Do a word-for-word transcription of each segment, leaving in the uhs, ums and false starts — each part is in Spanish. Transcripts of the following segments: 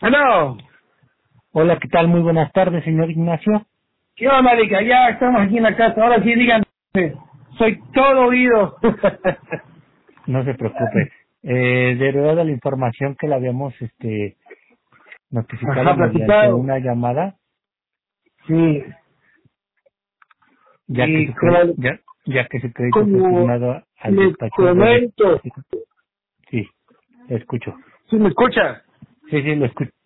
Bueno, Hola, ¿qué tal? Muy buenas tardes, señor Ignacio. ¿qué onda, marica? Ya estamos aquí en la casa. Ahora sí, díganme. Soy todo oído. No se preocupe. Eh, derivado de la información que le habíamos este, notificado Ajá, mediante platicado. una llamada, Sí. ya que Y su, cre- como, ya, ya que su crédito fue como turnado al le despacho de comento. depósito. Sí, lo escucho. ¿Sí me escucha? Sí, sí, lo escucho.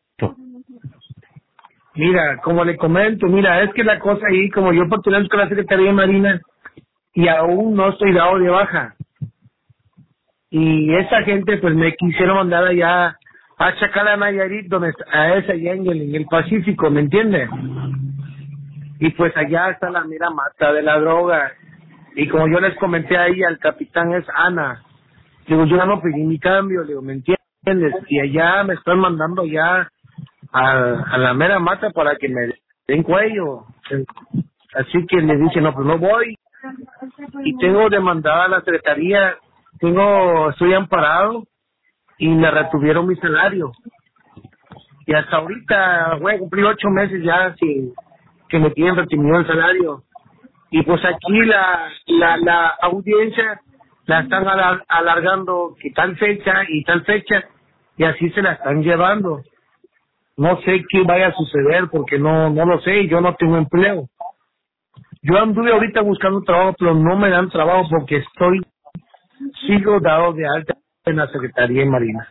Mira, como le comento, mira, es que la cosa ahí, como yo postulé con la Secretaría de Marina y aún no estoy dado de baja. Y esa gente pues me quisieron mandar allá a Chacala, Nayarit, donde está- a esa allá en el, en el Pacífico, ¿me entiendes? Y pues allá está la mera mata de la droga. Y como yo les comenté ahí al capitán es Ana, digo, yo ya no pedí mi cambio, le digo, ¿me entiendes? Y allá me están mandando ya a, a la mera mata para que me den cuello. Así que le dije, no, pues no voy. Y tengo demandada a la secretaría, tengo, estoy amparado y me retuvieron mi salario. Y hasta ahorita, güey, cumplí ocho meses ya sin que me tienen retenido el salario. Y pues aquí la, la, la audiencia la están alar- alargando que tal fecha y tal fecha y así se la están llevando. No sé qué vaya a suceder porque no no lo sé, yo no tengo empleo. Yo anduve ahorita buscando trabajo, pero no me dan trabajo porque estoy, sigo dado de alta en la Secretaría de Marina.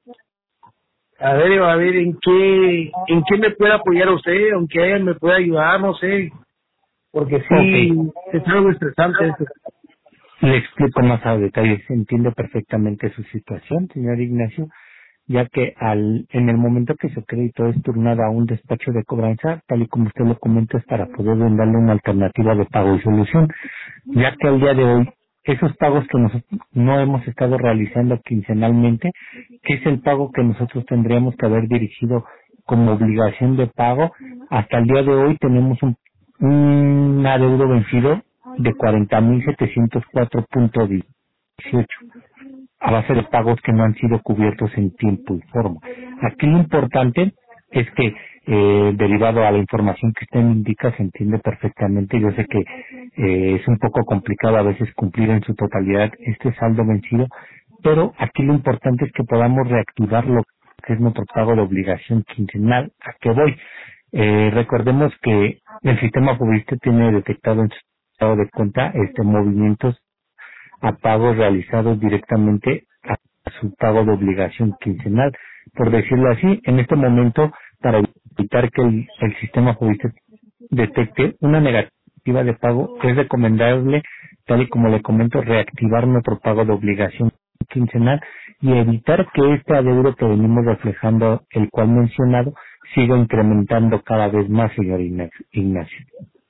A ver, a ver, ¿en qué, en qué me puede apoyar usted? ¿En qué me puede ayudar? No sé, porque Ok, sí, es algo estresante eso. le explico más a detalle. Entiendo perfectamente su situación, señor Ignacio, ya que al en el momento que su crédito es turnado a un despacho de cobranza, tal y como usted lo comenta, es para poder darle una alternativa de pago y solución, ya que al día de hoy esos pagos que nosotros no hemos estado realizando quincenalmente, que es el pago que nosotros tendríamos que haber dirigido como obligación de pago, hasta el día de hoy tenemos un, un adeudo vencido de cuarenta mil setecientos cuatro punto dieciocho a base de pagos que no han sido cubiertos en tiempo y forma. Aquí lo importante es que, eh, derivado a la información que usted me indica, se entiende perfectamente. Yo sé que eh, es un poco complicado a veces cumplir en su totalidad este saldo vencido, pero aquí lo importante es que podamos reactivar lo que es nuestro pago de obligación quincenal. ¿A qué voy? Eh, recordemos que el sistema Fobiste tiene detectado en su estado de cuenta este movimientos a pagos realizados directamente a su pago de obligación quincenal. Por decirlo así, en este momento, para evitar que el, el sistema judicial detecte una negativa de pago, es recomendable, tal y como le comento, reactivar nuestro pago de obligación quincenal y evitar que este adeudo que venimos reflejando, el cual mencionado, siga incrementando cada vez más, señor Ignacio. Ignacio.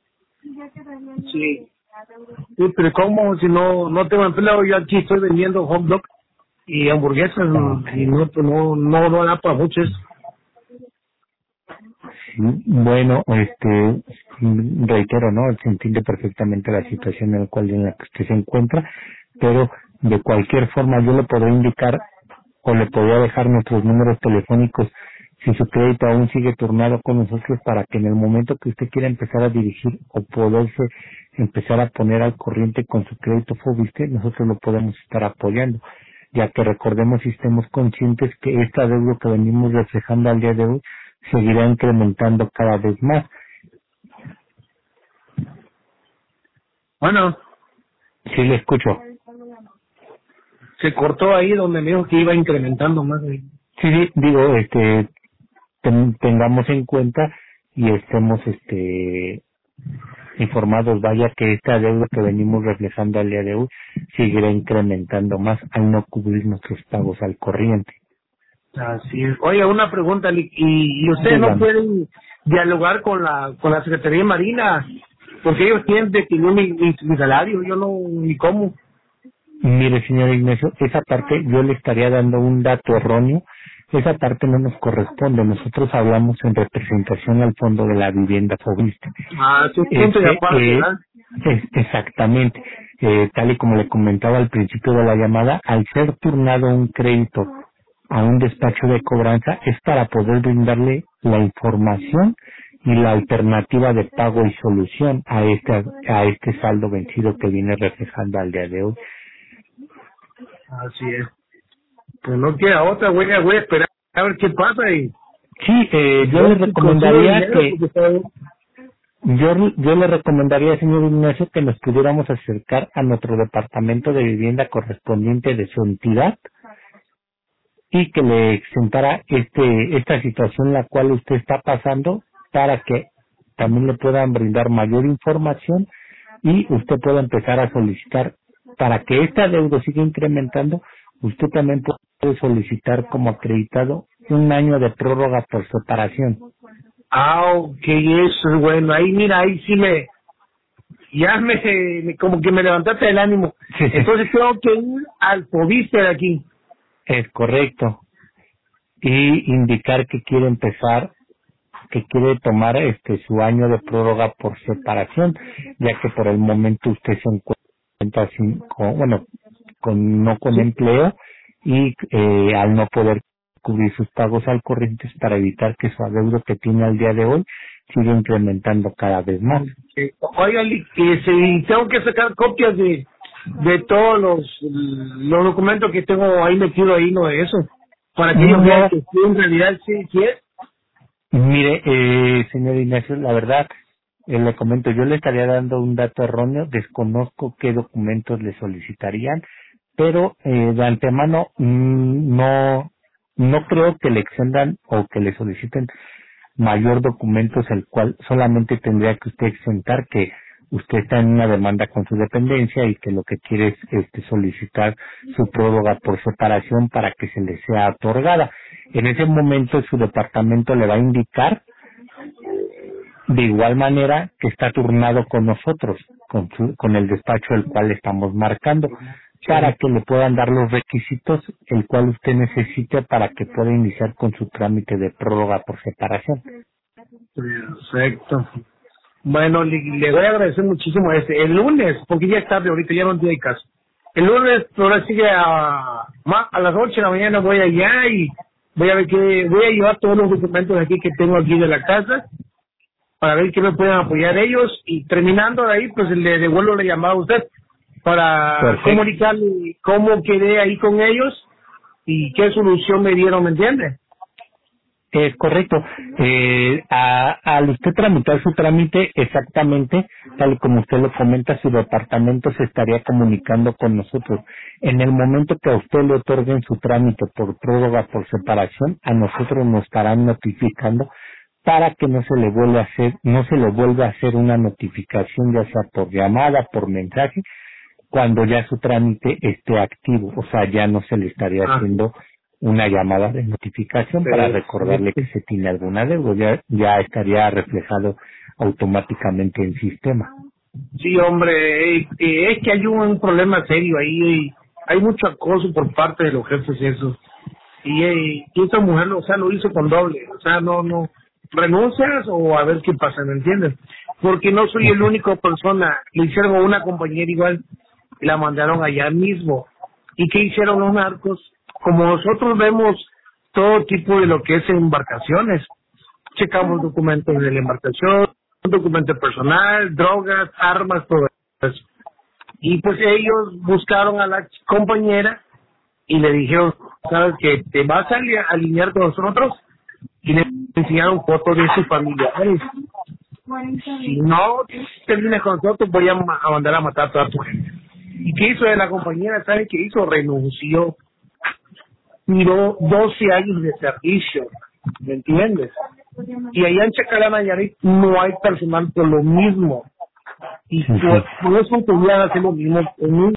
Sí. Sí, pero ¿cómo? Si no no tengo empleo, yo aquí estoy vendiendo hot dog y hamburguesas Ok. y no pues no no no da para muchos. Bueno, este, reitero, ¿no? Se entiende perfectamente la situación en la cual en la que usted se encuentra, pero de cualquier forma yo le podré indicar o le podría dejar nuestros números telefónicos si su crédito aún sigue turnado con nosotros para que en el momento que usted quiera empezar a dirigir o poderse empezar a poner al corriente con su crédito Fobiste, nosotros lo podemos estar apoyando, ya que recordemos y estemos conscientes que esta deuda que venimos reflejando al día de hoy seguirá incrementando cada vez más. Bueno, Sí, le escucho. se cortó ahí donde me dijo que iba incrementando más. Ahí. Sí, sí, digo, este, ten- tengamos en cuenta y estemos, este, informados, vaya que esta deuda que venimos reflejando al día de hoy seguirá incrementando más al no cubrir nuestros pagos al corriente. Así es. Oye, una pregunta, Lick, ¿y, y ustedes no Dígame. pueden dialogar con la con la Secretaría de Marina? Porque ellos tienen definido mi, mi, mi salario, yo no, ni cómo. Mire, señor Ignacio, esa parte yo le estaría dando un dato erróneo. Esa parte no nos corresponde. Nosotros hablamos en representación al Fondo de la Vivienda Fobista. Ah, es un punto de Este, aparte, eh, ¿verdad? es exactamente, eh, tal y como le comentaba al principio de la llamada, al ser turnado un crédito a un despacho de cobranza es para poder brindarle la información y la alternativa de pago y solución a este a este saldo vencido que viene reflejando al día de hoy. Así es. Pues no queda otra, voy a, voy a esperar a ver qué pasa y Sí, eh, yo le recomendaría que yo yo le recomendaría, señor Ignacio, que nos pudiéramos acercar a nuestro departamento de vivienda correspondiente de su entidad y que le exentara este esta situación la cual usted está pasando para que también le puedan brindar mayor información y usted pueda empezar a solicitar para que esta deuda siga incrementando. Usted también puede solicitar como acreditado un año de prórroga por separación. Ah, ok, eso es bueno. Ahí, mira, ahí sí me, ya me, me- como que me levantaste el ánimo. Sí, sí. Entonces tengo que ir al Fobiste de aquí. Es correcto. Y indicar que quiere empezar, que quiere tomar este su año de prórroga por separación, ya que por el momento usted se encuentra sin, con, bueno, con, no con Sí. empleo y eh, al no poder cubrir sus pagos al corriente para evitar que su adeudo que tiene al día de hoy siga incrementando cada vez más. Eh, Oiga, Li- que si tengo que sacar copias de, de todos los, los documentos que tengo ahí metido ahí, no de eso, para que ellos vean No, que sí, en realidad sí, sí es. mire, eh, señor Ignacio, la verdad, eh, le comento, yo le estaría dando un dato erróneo, desconozco qué documentos le solicitarían, pero eh, de antemano mm, no no creo que le exendan o que le soliciten mayor documentos, el cual solamente tendría que usted exentar que usted está en una demanda con su dependencia y que lo que quiere es este, solicitar su prórroga por separación para que se le sea otorgada. En ese momento su departamento le va a indicar de igual manera que está turnado con nosotros, con, su- con el despacho el cual estamos marcando, para que le puedan dar los requisitos el cual usted necesite para que pueda iniciar con su trámite de prórroga por separación. Perfecto. Bueno, le, le voy a agradecer muchísimo este. El lunes, porque ya es tarde ahorita, ya no tiene caso. El lunes, ahora sigue a, ma- a las ocho de la mañana voy allá y voy a ver que, voy a llevar todos los documentos aquí que tengo aquí de la casa para ver qué me pueden apoyar ellos y terminando de ahí, pues le devuelvo la llamada a usted para Perfecto. comunicarle cómo quedé ahí con ellos y qué solución me dieron, ¿me entiende? Es correcto. Eh, a- al usted tramitar su trámite, exactamente, tal y como usted lo comenta, su departamento se estaría comunicando con nosotros. En el momento que a usted le otorguen su trámite por prórroga por separación, a nosotros nos estarán notificando para que no se le vuelva a hacer, no se le vuelva a hacer una notificación, ya sea por llamada, por mensaje, cuando ya su trámite esté activo, o sea, ya no se le estaría Ah, haciendo una llamada de notificación para recordarle que se tiene alguna deuda, ya, ya estaría reflejado automáticamente en el sistema. sí, hombre, eh, eh, es que hay un, problema serio ahí, eh, hay mucho acoso por parte de los jefes esos. Y, eh, y esta mujer, o sea, lo hizo con doble, o sea, no, no, renuncias o a ver qué pasa, ¿me entiendes? Porque no soy el Ujú. único persona, le hicieron a una compañera igual y la mandaron allá mismo. ¿Y qué hicieron los narcos? Como nosotros vemos todo tipo de lo que es embarcaciones, checamos documentos de la embarcación, documento personal, drogas, armas, todo eso. Y pues ellos buscaron a la compañera y le dijeron, sabes que te vas a ali- alinear con nosotros, y le enseñaron fotos de sus familiares. Si no terminas con nosotros, voy a, ma- a mandar a matar a toda tu gente. ¿Y qué hizo de la compañera? ¿Sabes qué hizo? Renunció. Tiró doce años de servicio. ¿Me entiendes? Y allá en Chacalá, Nayarit, no hay personal por lo mismo. Y Ujú. por, por eso podían hacer lo mismo con un...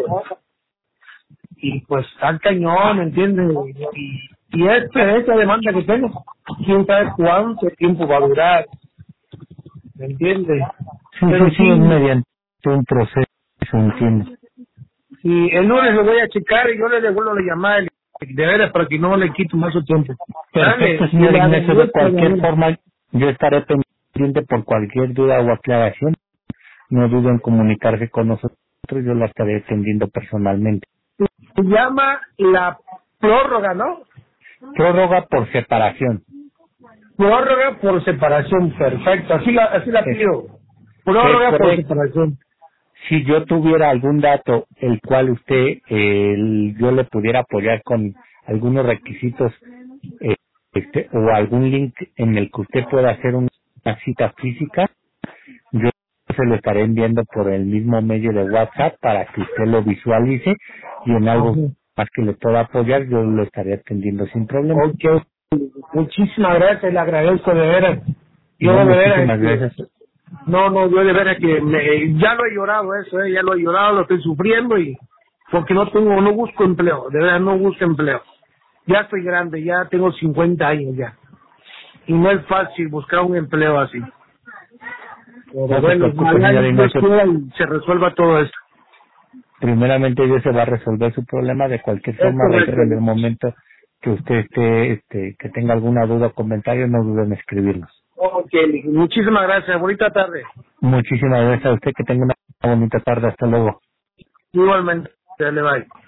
Y pues está cañón, ¿me entiendes? Y, y esta, esta demanda que tengo, quién sabe cuánto tiempo va a durar, ¿me entiendes? Sí, Pero sí, sí, es sí, mediante un proceso, entiendo. sí, el lunes lo voy a checar y yo le devuelvo la llamada de de veras para que no le quito más su tiempo. Perfecto, Dale, y señor le Ignacio, de agradezco, cualquier Daniel. forma, yo estaré pendiente por cualquier duda o aclaración. No duden en comunicarse con nosotros, yo la estaré atendiendo personalmente. Se llama la prórroga, ¿no? Prórroga por separación. Prórroga por separación, perfecto. Así la, así la Es, pido. Prórroga es por correcto. separación. Si yo tuviera algún dato el cual usted, eh, el- yo le pudiera apoyar con algunos requisitos eh, este, o algún link en el que usted pueda hacer una cita física, yo se lo estaré enviando por el mismo medio de WhatsApp para que usted lo visualice y en algo Ajá. más que le pueda apoyar yo lo estaré atendiendo sin problema. Ok. Muchísimas gracias, le agradezco de veras. Y Yo no, de veras, muchísimas este, gracias. no, no, yo de veras que me- ya lo he llorado eso, eh, ya lo he llorado, lo estoy sufriendo y porque no tengo, no busco empleo, de verdad no busco empleo. Ya estoy grande, ya tengo cincuenta años ya. Y no es fácil buscar un empleo así. Pero No se bueno, preocupe, ojalá señor Dios Ignacio. quiera y se resuelva todo esto. Primeramente Dios se va a resolver su problema. De cualquier Es forma, correcto. reitero, en el momento que usted esté, este, que tenga alguna duda o comentario, no duden en escribirnos. Ok, muchísimas gracias, bonita tarde. Muchísimas gracias a usted, que tenga una bonita tarde. Hasta luego. Igualmente, dale, bye.